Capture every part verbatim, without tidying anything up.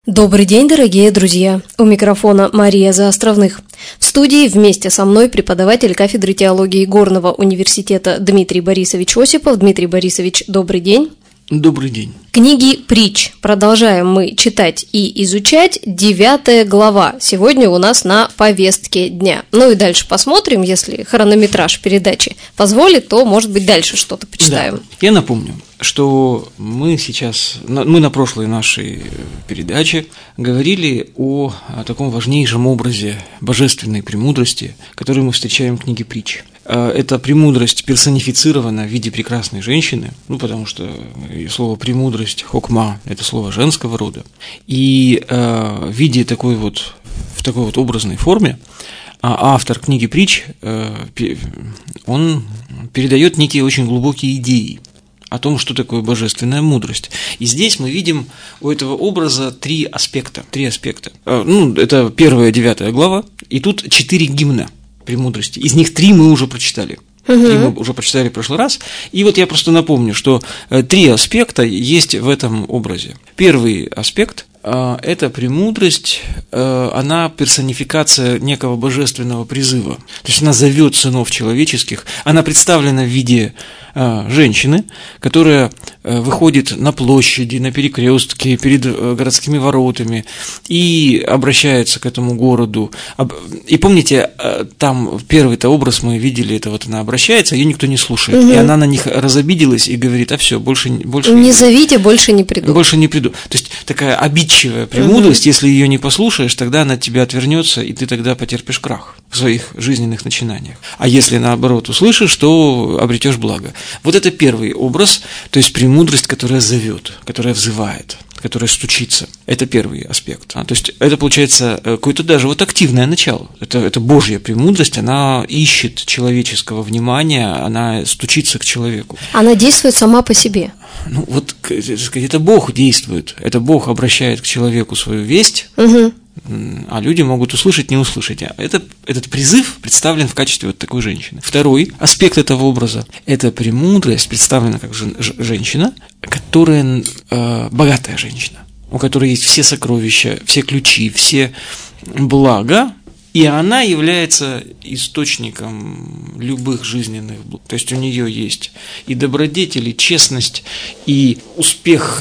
Добрый день, дорогие друзья! У микрофона Мария Заостровных. В студии вместе со мной преподаватель кафедры теологии Горного университета Дмитрий Борисович Осипов. Дмитрий Борисович, добрый день! Добрый день! Книги притч. Продолжаем мы читать и изучать. Девятая глава. Сегодня у нас на повестке дня. Ну и дальше посмотрим, если хронометраж передачи позволит, то, может быть, дальше что-то почитаем. Да. Я напомню, что мы сейчас, мы на прошлой нашей передаче говорили о, о таком важнейшем образе божественной премудрости, который мы встречаем в книге притч. Эта премудрость персонифицирована в виде прекрасной женщины, ну, потому что слово «премудрость», «хокма» – это слово женского рода, и э, в виде такой вот, в такой вот образной форме автор книги притч, э, он передает некие очень глубокие идеи о том, что такое божественная мудрость. И здесь мы видим у этого образа три аспекта. Три аспекта. Ну, это первая, девятая глава, и тут четыре гимна премудрости. Из них три мы уже прочитали. Угу. Три мы уже прочитали в прошлый раз. И вот я просто напомню, что три аспекта есть в этом образе. Первый аспект – это премудрость, она персонификация некого божественного призыва. То есть она зовет сынов человеческих, она представлена в виде женщины, которая выходит на площади, на перекрестке, перед городскими воротами и обращается к этому городу. И помните, там первый-то образ мы видели, это вот она обращается, ее никто не слушает. Угу. И она на них разобиделась и говорит: а все, больше, больше не зовите, больше не приду. Больше не приду. То есть такая обидчивая премудрость, угу. Если ее не послушаешь, тогда она от тебя отвернется, и ты тогда потерпишь крах в своих жизненных начинаниях. А если наоборот услышишь, то обретешь благо. Вот это первый образ, то есть премудрость, которая зовет, которая взывает, которая стучится. Это первый аспект. А, то есть это получается какое-то даже вот активное начало. Это, это Божья премудрость, она ищет человеческого внимания, она стучится к человеку. Она действует сама по себе. Ну вот это Бог действует, это Бог обращает к человеку свою весть. Угу. А люди могут услышать, не услышать. Это, этот призыв представлен в качестве вот такой женщины. Второй аспект этого образа – это премудрость, представлена как жен, ж, женщина, которая э, богатая женщина, у которой есть все сокровища, все ключи, все блага, и она является источником любых жизненных благ. То есть у нее есть и добродетель, и честность, и успех,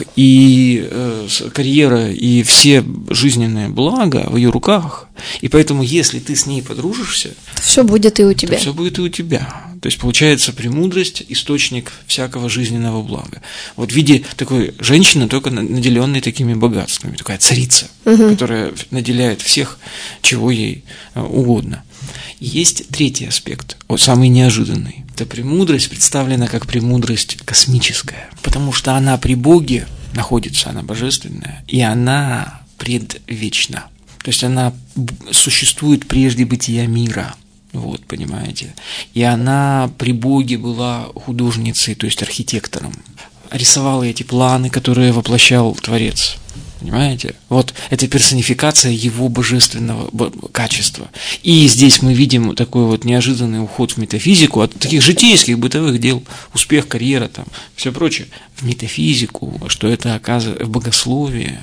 и э, карьера, и все жизненные блага в ее руках. И поэтому, если ты с ней подружишься, все будет и у тебя. Все будет и у тебя. То есть получается премудрость – источник всякого жизненного блага. Вот в виде такой женщины, только наделенной такими богатствами, такая царица, угу. Которая наделяет всех, чего ей угодно. Есть третий аспект, вот самый неожиданный. Эта премудрость представлена как премудрость космическая, потому что она при Боге находится, она божественная, и она предвечна. То есть она существует прежде бытия мира. Вот, понимаете. И она при Боге была художницей, то есть архитектором. Рисовала эти планы, которые воплощал Творец. Понимаете? Вот это персонификация его божественного качества. И здесь мы видим такой вот неожиданный уход в метафизику от таких житейских бытовых дел, успех, карьера, там, все прочее, в метафизику, что это оказывается в богословие.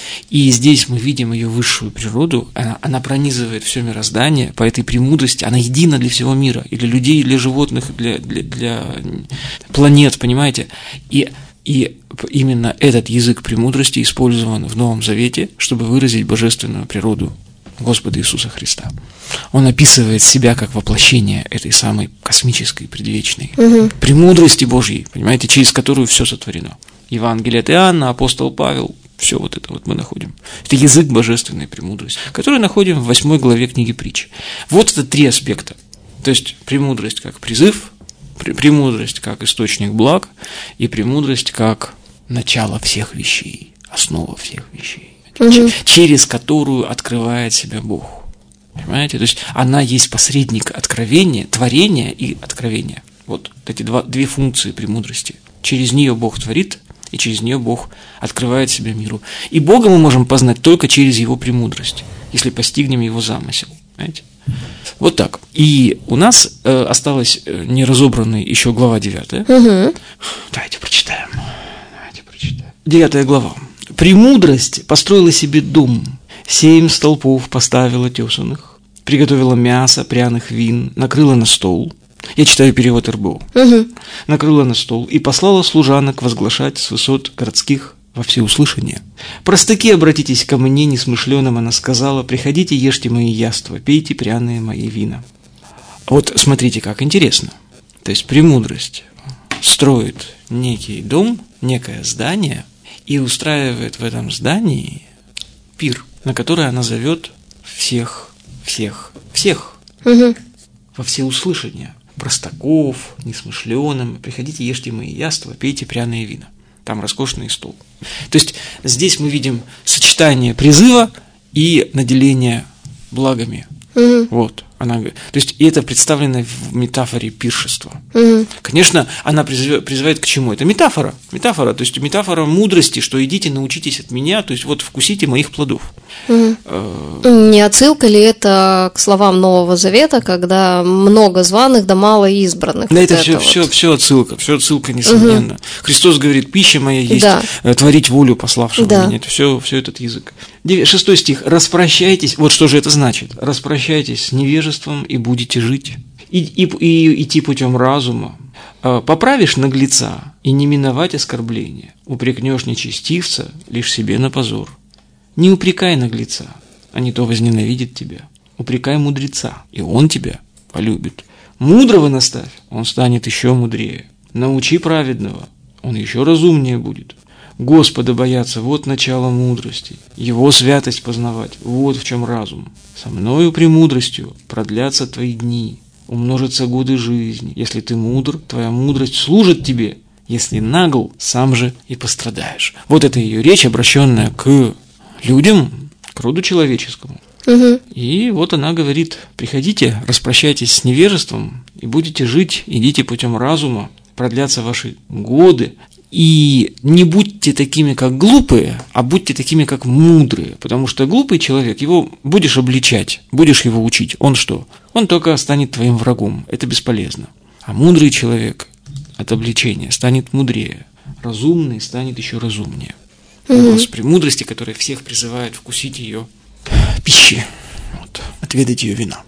И здесь мы видим ее высшую природу, она, она пронизывает все мироздание по этой премудрости, она едина для всего мира, и для людей, и для животных, для, для, для планет, понимаете? И, и именно этот язык премудрости использован в Новом Завете, чтобы выразить божественную природу Господа Иисуса Христа. Он описывает себя как воплощение этой самой космической, предвечной угу. премудрости Божьей, понимаете, через которую все сотворено. Евангелие от Иоанна, апостол Павел, все вот это вот мы находим. Это язык божественной премудрости, который находим в восьмой главе книги притч. Вот это три аспекта. То есть премудрость как призыв, премудрость как источник благ и премудрость как начало всех вещей, основа всех вещей, угу. через которую открывает себя Бог. Понимаете? То есть она есть посредник откровения, творения и откровения. Вот эти два, две функции премудрости. Через нее Бог творит, и через нее Бог открывает себя миру. И Бога мы можем познать только через Его премудрость, если постигнем Его замысел. Понимаете? Вот так. И у нас э, осталась э, неразобранной еще глава девятая. Угу. Давайте прочитаем. Давайте прочитаем. Девятая глава. «Премудрость построила себе дом, семь столпов поставила тесаных, приготовила мясо, пряных вин, накрыла на стол». Я читаю перевод эр бэ о. Угу. «Накрыла на стол и послала служанок возглашать с высот городских во всеуслышание. Простаки, обратитесь ко мне, несмышленым, она сказала, приходите, ешьте мои яства, пейте пряные мои вина». Вот смотрите, как интересно. То есть премудрость строит некий дом, некое здание и устраивает в этом здании пир, на который она зовет всех, всех, всех Угу. во всеуслышание. Простаков, несмышленым, приходите, ешьте мои яства, пейте пряные вина. Там роскошный стол. То есть здесь мы видим сочетание призыва и наделения благами. Угу. Вот. Она, то есть и это представлено в метафоре пиршества. Угу. Конечно, она призывает, призывает к чему? Это метафора. Метафора, то есть метафора мудрости, что идите, научитесь от меня, то есть вот вкусите моих плодов. Угу. Э- Не отсылка ли это к словам Нового Завета, когда много званых да мало избранных? Да, вот это, все, вот. все, все отсылка, все отсылка, несомненно. Угу. Христос говорит, пища моя есть, да. творить волю пославшего да. меня. Это все, все этот язык. Шестой стих. Распрощайтесь, вот что же это значит? Распрощайтесь с невежеством и будете жить. И, и, и идти путем разума. Поправишь наглеца и не миновать оскорбления. Упрекнешь нечестивца лишь себе на позор. Не упрекай наглеца, а не то возненавидит тебя. Упрекай мудреца, и он тебя полюбит. Мудрого наставь, он станет еще мудрее. Научи праведного, он еще разумнее будет. Господа бояться, вот начало мудрости. Его святость познавать, вот в чем разум. Со мною премудростью продлятся твои дни, умножатся годы жизни. Если ты мудр, твоя мудрость служит тебе. Если нагл, сам же и пострадаешь. Вот это ее речь, обращенная к людям, к роду человеческому. Угу. И вот она говорит, приходите, распрощайтесь с невежеством и будете жить, идите путем разума, продлятся ваши годы. И не будьте такими, как глупые, а будьте такими, как мудрые. Потому что глупый человек, его будешь обличать, будешь его учить. Он что? Он только станет твоим врагом. Это бесполезно. А мудрый человек от обличения станет мудрее. Разумный станет еще разумнее. Образ премудрости, который всех призывает вкусить ее пищи, вот, отведать ее вина.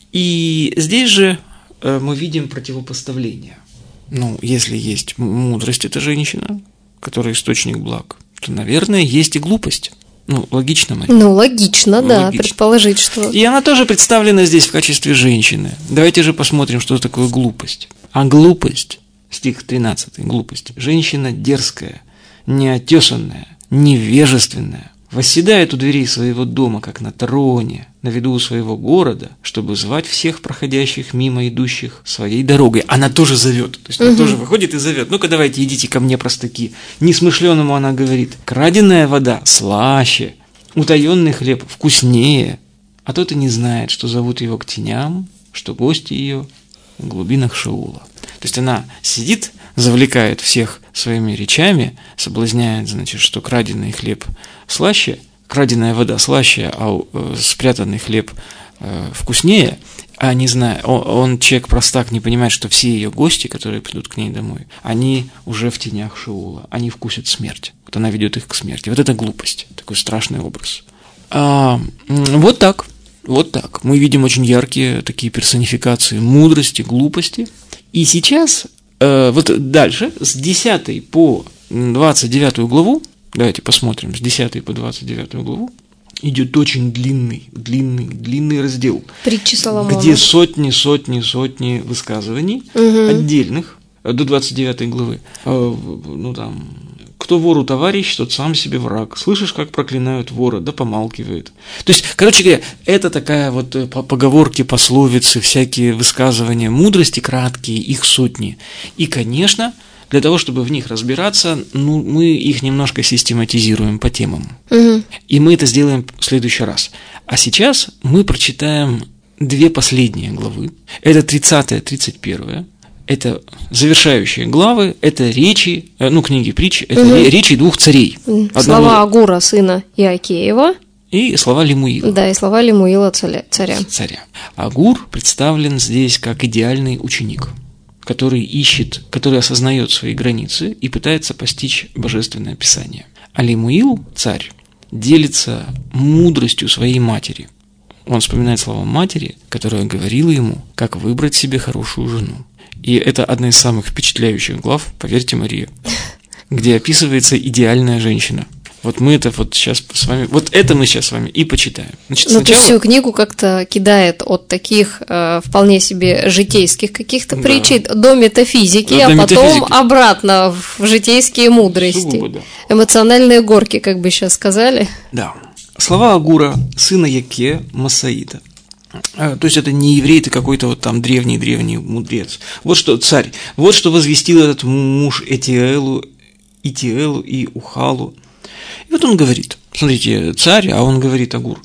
И здесь же э, мы видим противопоставление. Ну, если есть мудрость, это женщина, которая источник благ, то, наверное, есть и глупость. Ну, логично, Мария. Ну, логично, ну, да, логично. предположить, что... И она тоже представлена здесь в качестве женщины. Давайте же посмотрим, что такое глупость. А глупость, стих тринадцатый, глупость. Женщина дерзкая, неотесанная, невежественная, восседает у дверей своего дома, как на троне, на виду у своего города, чтобы звать всех проходящих мимо идущих своей дорогой. Она тоже зовет, то есть она угу. тоже выходит и зовет. Ну-ка, давайте, идите ко мне, простаки. Несмышленному она говорит, краденая вода слаще, утаенный хлеб вкуснее, а тот и не знает, что зовут его к теням, что гости ее в глубинах Шеула. То есть она сидит, завлекает всех своими речами, соблазняет, значит, что краденый хлеб слаще, краденая вода слаще, а э, спрятанный хлеб э, вкуснее, а не знаю, он, он человек простак, не понимает, что все ее гости, которые придут к ней домой, они уже в тенях Шеула, они вкусят смерть. Вот она ведет их к смерти. Вот это глупость, такой страшный образ. А, вот так, вот так. Мы видим очень яркие такие персонификации мудрости, глупости. И сейчас, э, вот дальше, с десятой по двадцать девятую главу, давайте посмотрим, с десятой по двадцать девятую главу, идет очень длинный, длинный, длинный раздел. Притчи Соломона. Где сотни, сотни, сотни высказываний угу. отдельных, до двадцать девятой главы. Э, ну там, кто вору товарищ, тот сам себе враг. Слышишь, как проклинают вора, да помалкивает. То есть, короче говоря, это такая вот поговорки, пословицы, всякие высказывания мудрости, краткие, их сотни. И, конечно, для того, чтобы в них разбираться, ну, мы их немножко систематизируем по темам. Угу. И мы это сделаем в следующий раз. А сейчас мы прочитаем две последние главы. Это тридцатая, тридцать первая. Это завершающие главы, это речи, ну, книги притч, это угу. речи двух царей. Слова Одного... Агура, сына Иакеева. И слова Лемуила. Да, и слова Лемуила, царя. царя. Агур представлен здесь как идеальный ученик, который ищет, который осознает свои границы и пытается постичь божественное писание. Алимуил, царь, делится мудростью своей матери. Он вспоминает слова матери, которая говорила ему, как выбрать себе хорошую жену. И это одна из самых впечатляющих глав, поверьте, Мария, где описывается идеальная женщина. Вот мы это вот сейчас с вами, вот это мы сейчас с вами и почитаем. Значит, ну, сначала... то есть всю книгу как-то кидает от таких э, вполне себе житейских каких-то да. притчей до метафизики, до, а до потом метафизики. Обратно в житейские мудрости. Сугубо, да. Эмоциональные горки, как бы сейчас сказали. Да. Слова Агура, сына Яке Масаида. То есть это не еврей, это какой-то вот там древний-древний мудрец. Вот что, царь, вот что возвестил этот муж Этиэлу, Итиэлу и Ухалу. И вот он говорит, смотрите, царь, а он говорит, Агур,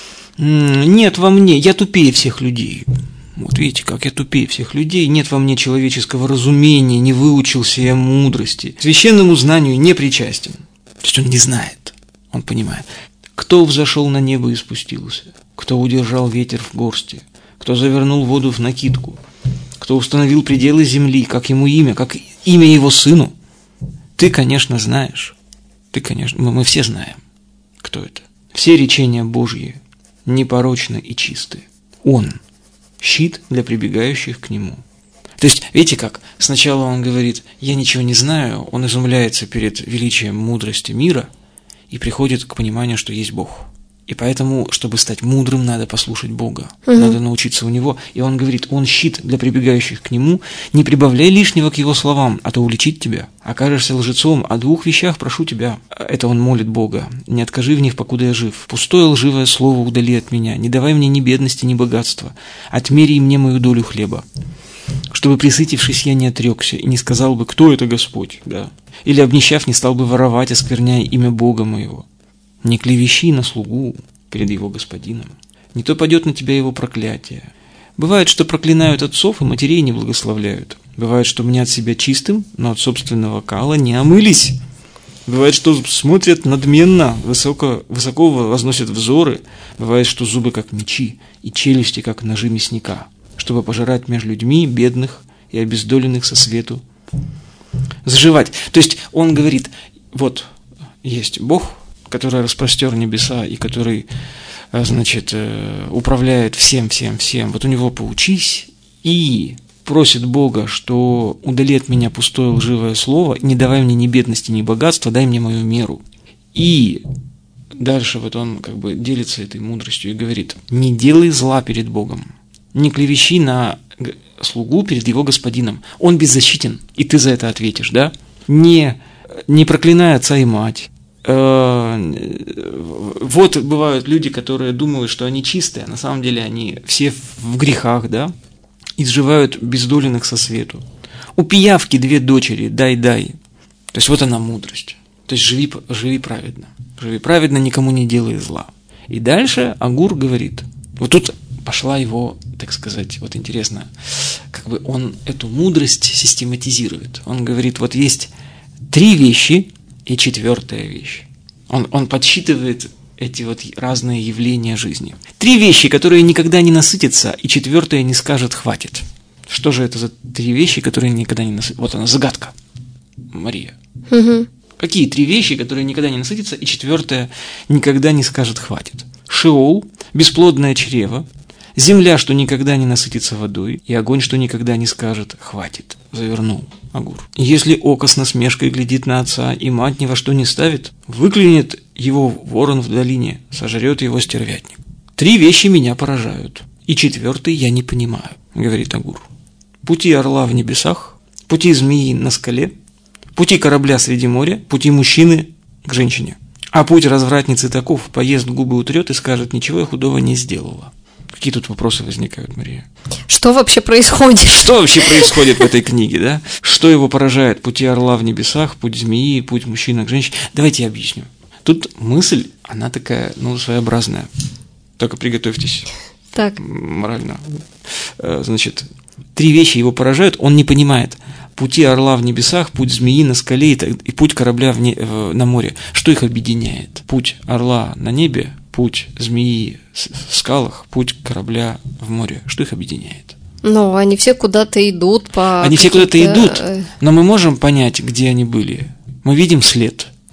нет во мне, я тупее всех людей. Вот видите, как я тупее всех людей, нет во мне человеческого разумения, не выучился я мудрости, священному знанию не причастен. То есть он не знает, он понимает. Кто взошел на небо и спустился, кто удержал ветер в горсти, кто завернул воду в накидку, кто установил пределы земли, как ему имя, как имя его сыну. Ты, конечно, знаешь. Ты, конечно, мы, мы все знаем, кто это. Все речения Божьи непорочны и чисты. Он – щит для прибегающих к Нему. То есть, видите как, сначала он говорит, я ничего не знаю, он изумляется перед величием мудрости мира и приходит к пониманию, что есть Бог. И поэтому, чтобы стать мудрым, надо послушать Бога, угу. надо научиться у Него. И он говорит, он щит для прибегающих к Нему, не прибавляй лишнего к Его словам, а то уличит тебя. Окажешься лжецом, о двух вещах прошу тебя. Это он молит Бога, не откажи в них, покуда я жив. Пустое лживое слово удали от меня, не давай мне ни бедности, ни богатства, отмери мне мою долю хлеба. Чтобы, присытившись, я не отрекся и не сказал бы, кто это Господь, да? Или, обнищав, не стал бы воровать, оскверняя имя Бога моего. Не клевещи на слугу перед его господином, не то падет на тебя его проклятие. Бывает, что проклинают отцов и матерей не благословляют. Бывает, что мнят себя чистым, но от собственного кала не омылись. Бывает, что смотрят надменно, высоко, высоко возносят взоры. Бывает, что зубы как мечи и челюсти как ножи мясника, чтобы пожирать между людьми бедных и обездоленных со свету. Заживать. То есть он говорит, вот есть Бог, который распростер небеса и который, значит, управляет всем, всем, всем. Вот у него поучись и просит Бога, что удали от меня пустое лживое слово, не давай мне ни бедности, ни богатства, дай мне мою меру. И дальше вот он как бы делится этой мудростью и говорит, не делай зла перед Богом, не клевещи на слугу перед его господином. Он беззащитен, и ты за это ответишь, да? Не, не проклинай отца и мать. Вот бывают люди, которые думают, что они чистые, а на самом деле они все в грехах, да, изживают бездоленных со свету. У пиявки две дочери, дай-дай. То есть вот она мудрость. То есть живи, живи праведно. Живи праведно, никому не делай зла. И дальше Агур говорит, вот тут пошла его, так сказать, вот интересно, как бы он эту мудрость систематизирует. Он говорит, вот есть три вещи, и четвертая вещь. Он, он подсчитывает эти вот разные явления жизни. Три вещи, которые никогда не насытятся, и четвертая не скажет «хватит». Что же это за три вещи, которые никогда не насытятся? Вот она, загадка. Мария. Угу. Какие три вещи, которые никогда не насытятся, и четвертая никогда не скажет «хватит»? Шеол, бесплодное чрево, земля, что никогда не насытится водой, и огонь, что никогда не скажет «хватит». Завернул Агур. Если око с насмешкой глядит на отца, и мать ни во что не ставит, выклянет его ворон в долине, сожрет его стервятник. Три вещи меня поражают, и четвертый я не понимаю, говорит Агур. Пути орла в небесах, пути змеи на скале, пути корабля среди моря, пути мужчины к женщине. А путь развратницы таков, поест, губы утрет и скажет, ничего я худого не сделала. Какие тут вопросы возникают, Мария? Что вообще происходит? Что вообще происходит в этой книге, да? Что его поражает? Пути орла в небесах, путь змеи, путь мужчины к женщине. Давайте я объясню. Тут мысль, она такая, ну, своеобразная. Только приготовьтесь. Так. Морально. Значит, три вещи его поражают, он не понимает. Пути орла в небесах, путь змеи на скале и путь корабля в не... на море. Что их объединяет? Путь орла на небе, путь змеи в скалах, путь корабля в море. Что их объединяет? Ну, они все куда-то идут по... Они все куда-то идут, но мы можем понять, где они были. Мы видим след.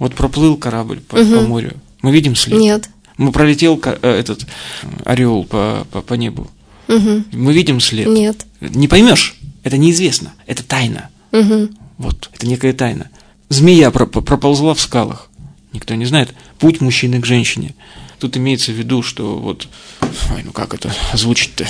Вот проплыл корабль по, угу. по морю. Мы видим след? Нет. Мы пролетел этот орел по, по, по небу. Угу. Мы видим след? Нет. Не поймешь. Это неизвестно. Это тайна. Угу. Вот. Это некая тайна. Змея проползла в скалах. Никто не знает. Путь мужчины к женщине. Тут имеется в виду, что вот... Ой, ну как это озвучить-то?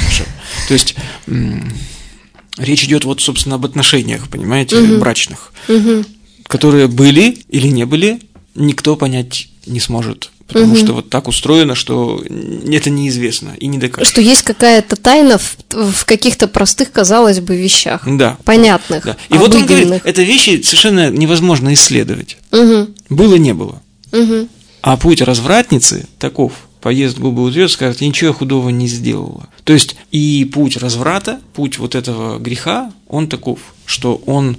То есть м- речь идет вот, собственно, об отношениях, понимаете, угу. брачных, угу. которые были или не были, никто понять не сможет. Потому угу. что вот так устроено, что это неизвестно и не докажешь. Что есть какая-то тайна в, в каких-то простых, казалось бы, вещах. Да. Понятных. Да. И вот он говорит, это вещи совершенно невозможно исследовать. Угу. Было, не было. Угу. А путь развратницы таков. Поест губы утрет, скажет, я ничего худого не сделала. То есть и путь разврата, путь вот этого греха, он таков, что он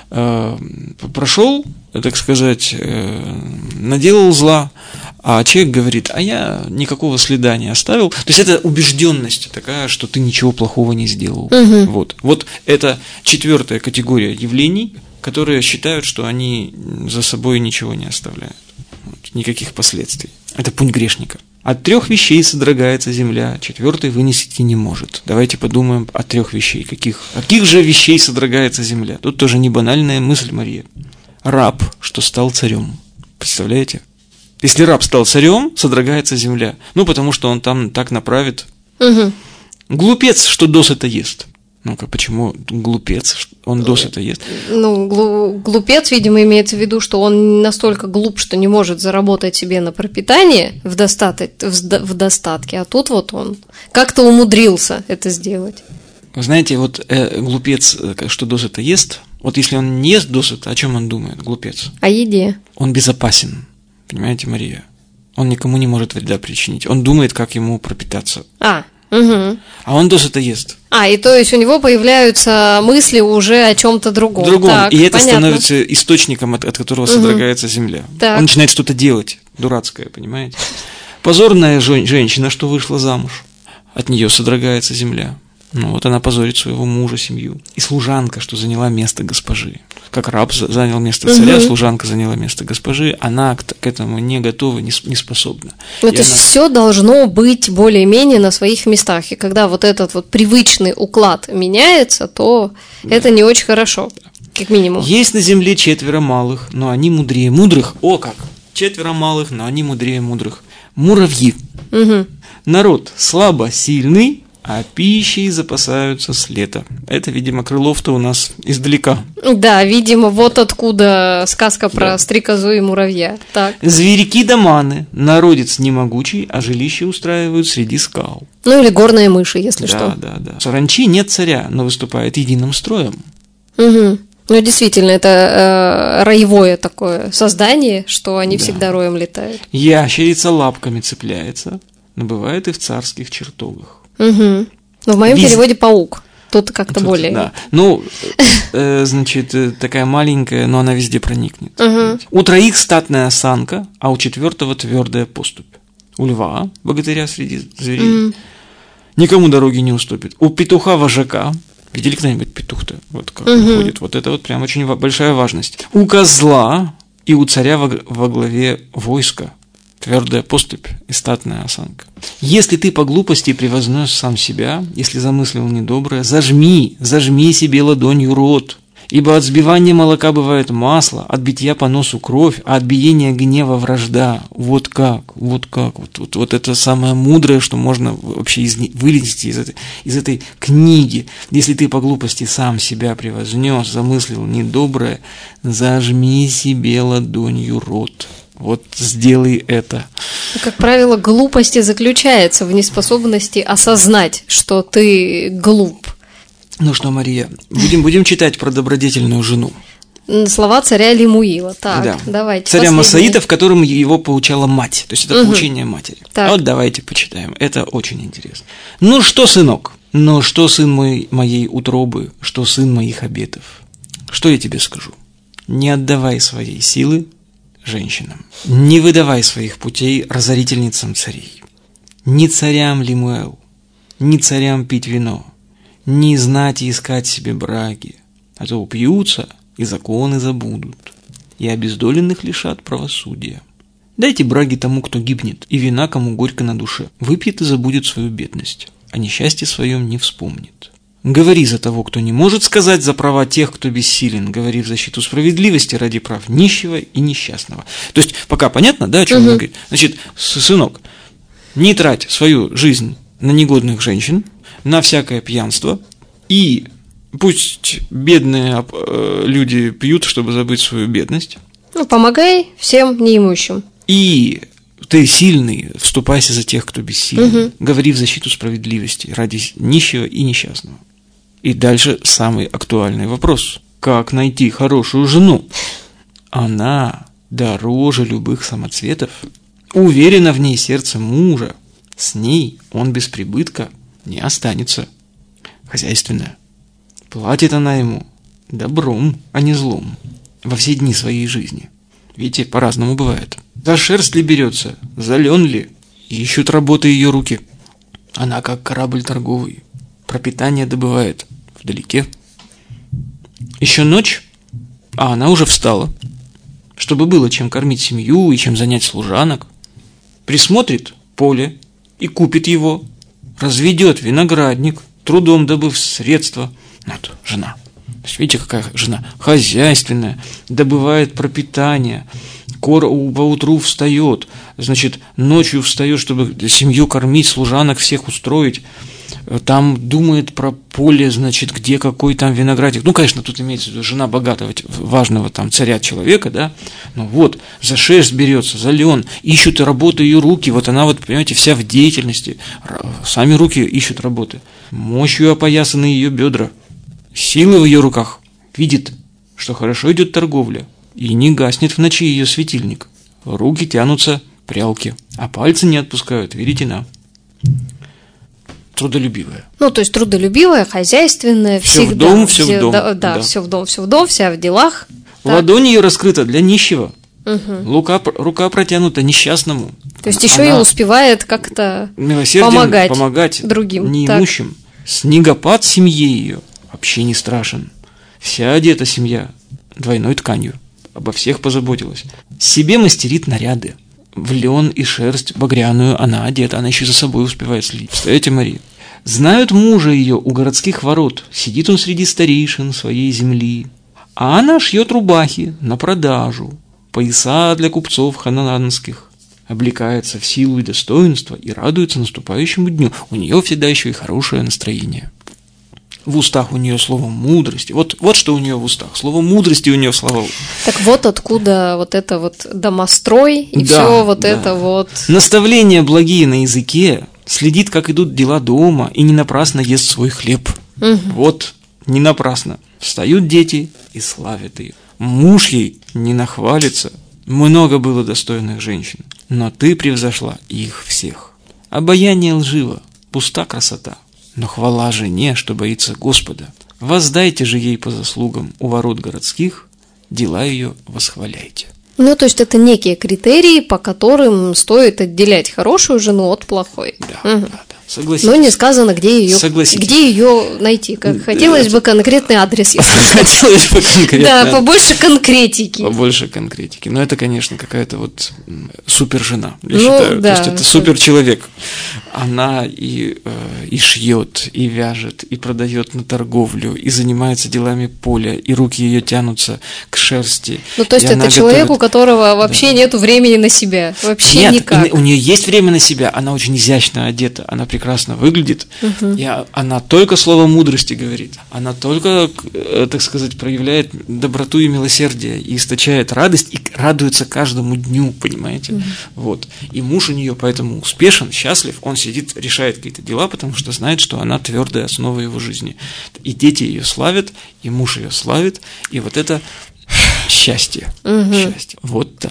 э, прошел, так сказать, э, наделал зла, а человек говорит, а я никакого следа не оставил. То есть это убежденность такая, что ты ничего плохого не сделал. Угу. Вот. Вот это четвертая категория явлений, которые считают, что они за собой ничего не оставляют. Вот. Никаких последствий. Это путь грешника. От трех вещей содрогается земля, четвертый вынести не может. Давайте подумаем о трех вещей. Каких? Каких же вещей содрогается земля? Тут тоже не банальная мысль, Мария. Раб, что стал царем. Представляете? Если раб стал царем, содрогается земля. Ну, потому что он там так направит. Угу. Глупец, что досыта ест. Ну-ка, почему глупец? Он досыта ест. Ну, глупец, видимо, имеется в виду, что он настолько глуп, что не может заработать себе на пропитание в, достаток, в достатке, а тут вот он как-то умудрился это сделать. Вы знаете, вот э, глупец, что досыта ест, вот если он не ест досыта, о чем он думает, глупец? О еде. Он безопасен, понимаете, Мария? Он никому не может вреда причинить. Он думает, как ему пропитаться. А, угу. А он досыта ест. А, и то есть у него появляются мысли уже о чем-то другом. Другом. Так, и это понятно. становится источником, от, от которого угу. содрогается земля. Так. Он начинает что-то делать, дурацкое, понимаете? Позорная женщина, что вышла замуж, от нее содрогается земля. Ну вот она позорит своего мужа, семью. И служанка, что заняла место госпожи. Как раб занял место царя, угу. служанка заняла место госпожи, она к, к этому не готова, не, не способна. Ну, то есть она... все должно быть более-менее на своих местах. И когда вот этот вот привычный уклад меняется, то да. это не очень хорошо, да. как минимум. Есть на земле четверо малых, но они мудрее мудрых. О как! Четверо малых, но они мудрее мудрых. Муравьи. Угу. Народ слабо сильный, а пищей запасаются с лета. Это, видимо, Крылов-то у нас издалека. Да, видимо, вот откуда сказка про да. стрекозу и муравья. Так. Зверьки да маны, народец не могучий, а жилище устраивают среди скал. Ну или горные мыши, если да, что. Да, да, да. Саранчи нет царя, но выступает единым строем. Угу. Ну, действительно, это э, роевое такое создание, что они да. всегда роем летают. Ящерица лапками цепляется, но бывает и в царских чертогах. Угу. Но в моем Виз... переводе паук. Тут как-то Тут, более. Да. Ну, э, значит, такая маленькая, но она везде проникнет. Угу. У троих статная осанка, а у четвертого твердая поступь. У льва, богатыря среди зверей, угу. никому дороги не уступит. У петуха вожака. Видели когда-нибудь петух-то? Вот как угу. он ходит. Вот это вот прям очень большая важность. У козла и у царя во, во главе войска. Твердая поступь и статная осанка. Если ты по глупости превознес сам себя, если замыслил недоброе, зажми, зажми себе ладонью рот. Ибо от сбивания молока бывает масло, от битья по носу кровь, а от биения гнева вражда. Вот как, вот как. Вот, вот, вот это самое мудрое, что можно вообще из, вылезти из этой, из этой книги. Если ты по глупости сам себя превознес, замыслил недоброе, зажми себе ладонью рот. Вот сделай это. Как правило, глупость и заключается в неспособности осознать, что ты глуп. Ну что, Мария, будем, будем читать про добродетельную жену. Слова царя Лемуила. Так, да. давайте. Царя последний. Масаита, в котором его получала мать. То есть это угу. получение матери. Так. Вот давайте почитаем. Это очень интересно. Ну что, сынок? Ну что, сын мой, моей утробы? Что, сын моих обетов? Что я тебе скажу? Не отдавай своей силы женщинам. Не выдавай своих путей разорительницам царей. Ни царям, Лемуэл, ни царям пить вино, ни знать и искать себе браги, а то упьются и законы забудут. и обездоленных лишат правосудия. Дайте браги тому, кто гибнет, и вина, кому горько на душе. Выпьет и забудет свою бедность, о несчастье своем не вспомнит. Говори за того, кто не может сказать, за права тех, кто бессилен. Говори в защиту справедливости ради прав нищего и несчастного. То есть, пока понятно, да, о чем угу. он говорит? Значит, сынок, не трать свою жизнь на негодных женщин, на всякое пьянство, и пусть бедные люди пьют, чтобы забыть свою бедность. Ну, помогай всем неимущим. И ты сильный, вступайся за тех, кто бессилен. Угу. Говори в защиту справедливости ради нищего и несчастного. И дальше самый актуальный вопрос. Как найти хорошую жену? Она дороже любых самоцветов. Уверено в ней сердце мужа. С ней он без прибытка не останется. Хозяйственная. Платит она ему добром, а не злом. Во все дни своей жизни. Видите, по-разному бывает. За шерсть ли берется, за лен ли, ищут работы ее руки. Она как корабль торговый, пропитание добывает вдалеке. Еще ночь, а она уже встала, чтобы было чем кормить семью и чем занять служанок. Присмотрит поле и купит его, разведет виноградник, трудом добыв средства. Вот, жена. То есть, видите, какая жена? Хозяйственная, добывает пропитание, поутру встает, значит, ночью встает, чтобы семью кормить, служанок всех устроить. Там думает про поле, значит, где какой там виноградник. Ну, конечно, тут имеется в виду жена богатого, важного там царя человека, да. Ну вот, за шерсть берется, за лен, ищут работу ее руки. Вот она, вот, понимаете, вся в деятельности. Сами руки ищут работы. Мощью опоясаны ее бедра. Силы в ее руках. Видит, что хорошо идет торговля, и не гаснет в ночи ее светильник. Руки тянутся прялки, а пальцы не отпускают веретена. Трудолюбивая. Ну, то есть трудолюбивая, хозяйственная, все всегда. В дом, все, все в дом. Да, да, да, все в дом, все в дом, вся в делах. Ладонь ее раскрыта для нищего. Угу. Рука, рука протянута несчастному. То есть еще и успевает как-то помогать, помогать другим. Неимущим. Так. Снегопад семьи ее вообще не страшен. Вся одета семья двойной тканью. Обо всех позаботилась. Себе мастерит наряды. В лен и шерсть багряную она одета. Она еще за собой успевает следить. Представляете, Мария? Знают мужа ее у городских ворот. Сидит он среди старейшин своей земли. А она шьет рубахи на продажу. Пояса для купцов ханананских. Облекается в силу и достоинство и радуется наступающему дню. У нее всегда еще и хорошее настроение. В устах у нее слово мудрости. Вот, вот что у нее в устах. Слово мудрости у нее в словах. Так вот откуда вот это вот домострой и да, все вот да. это вот. Наставления благие на языке. Следит, как идут дела дома, и не напрасно ест свой хлеб. Угу. Вот, не напрасно. Встают дети и славят ее. Муж ей не нахвалится. Много было достойных женщин, но ты превзошла их всех. Обаяние лживо, пуста красота. Но хвала жене, что боится Господа. Воздайте же ей по заслугам у ворот городских, дела ее восхваляйте. Ну, то есть это некие критерии, по которым стоит отделять хорошую жену от плохой. Да, угу. да, да. Согласитесь. Но не сказано, где ее, где ее найти. Как хотелось бы конкретный адрес, если хотелось бы конкретный. Да, побольше конкретики. Побольше конкретики. Но это, конечно, какая-то вот супер жена. Я считаю. То есть это супер человек. Она и и шьет, и вяжет, и продает на торговлю, и занимается делами поля, и руки ее тянутся к шерсти. Ну, то есть это человек, у которого вообще нету времени на себя. Вообще никак. У нее есть время на себя. Она очень изящно одета. Она прекрасно выглядит, угу. и она только слово мудрости говорит, она только, так сказать, проявляет доброту и милосердие, и источает радость, и радуется каждому дню, понимаете? Угу. Вот. И муж у нее поэтому успешен, счастлив, он сидит, решает какие-то дела, потому что знает, что она твердая основа его жизни. И дети ее славят, и муж ее славит, и вот это счастье. Угу. Счастье. Вот так.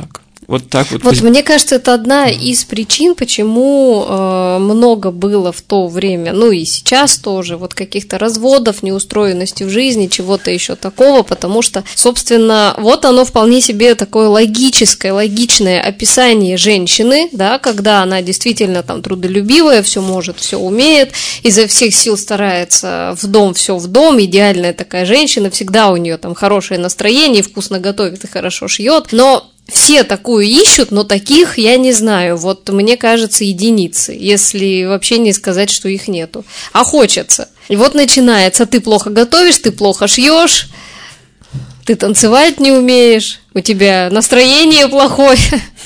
Вот так вот. Вот мне кажется, это одна из причин, почему э, много было в то время, ну и сейчас тоже, вот каких-то разводов, неустроенности в жизни, чего-то еще такого, потому что, собственно, вот оно вполне себе такое логическое, логичное описание женщины, да, когда она действительно там трудолюбивая, все может, все умеет, изо всех сил старается в дом, все в дом, идеальная такая женщина, всегда у нее там хорошее настроение, вкусно готовит и хорошо шьет, но все такую ищут, но таких я не знаю, вот мне кажется, единицы, если вообще не сказать, что их нету, а хочется. И вот начинается, ты плохо готовишь, ты плохо шьешь, ты танцевать не умеешь, у тебя настроение плохое.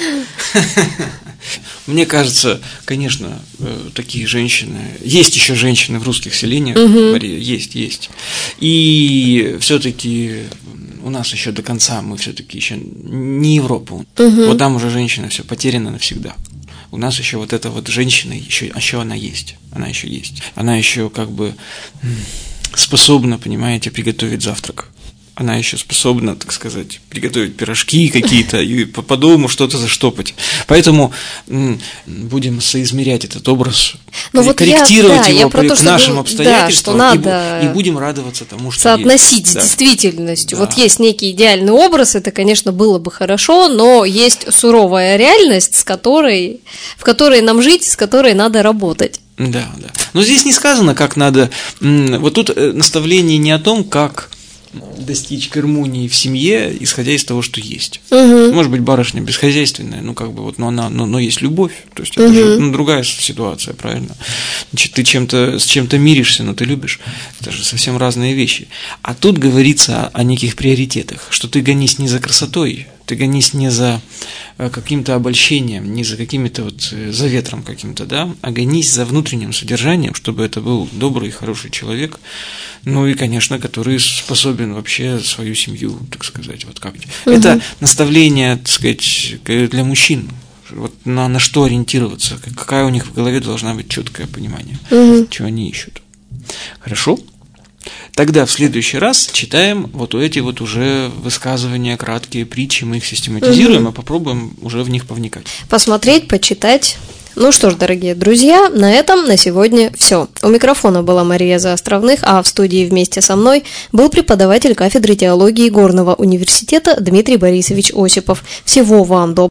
Мне кажется, конечно, такие женщины, есть еще женщины в русских селениях, угу. Мария, есть, есть. И все-таки у нас еще до конца, мы все-таки еще не Европа. Угу. Вот там уже женщина все потеряна навсегда. У нас еще вот эта вот женщина, еще, еще она есть. Она еще есть. Она еще как бы способна, понимаете, приготовить завтрак. Она еще способна, так сказать, приготовить пирожки какие-то и по дому что-то заштопать. Поэтому м, будем соизмерять этот образ, ну, вот корректировать я, его да, при, к нашим что, обстоятельствам, да, что надо и, и будем радоваться тому, что соотносить есть. с да. действительностью. Да. Вот есть некий идеальный образ, это, конечно, было бы хорошо, но есть суровая реальность, с которой, в которой нам жить, с которой надо работать. Да, да. Но здесь не сказано, как надо. Вот тут наставление не о том, как достичь гармонии в семье, исходя из того, что есть. Угу. Может быть, барышня бесхозяйственная, ну как бы вот, но она, но, но есть любовь, то есть это угу. же ну, другая ситуация, правильно? Значит, ты чем-то с чем-то миришься, но ты любишь, это же совсем разные вещи. А тут говорится о, о неких приоритетах, что ты гонись не за красотой, ты гонись не за каким-то обольщением, не за какими-то вот за ветром каким-то, да, а гонись за внутренним содержанием, чтобы это был добрый, хороший человек, ну и, конечно, который способен вообще свою семью, так сказать, вот как. Угу. Это наставление, так сказать, для мужчин. Вот на, на что ориентироваться, какая у них в голове должна быть четкое понимание, угу. чего они ищут. Хорошо? Тогда в следующий раз читаем вот эти вот уже высказывания, краткие притчи, мы их систематизируем, угу. и попробуем уже в них повникать. Посмотреть, почитать. Ну что ж, дорогие друзья, на этом на сегодня все. У микрофона была Мария Заостровных, а в студии вместе со мной был преподаватель кафедры теологии Горного университета Дмитрий Борисович Осипов. Всего вам доброго.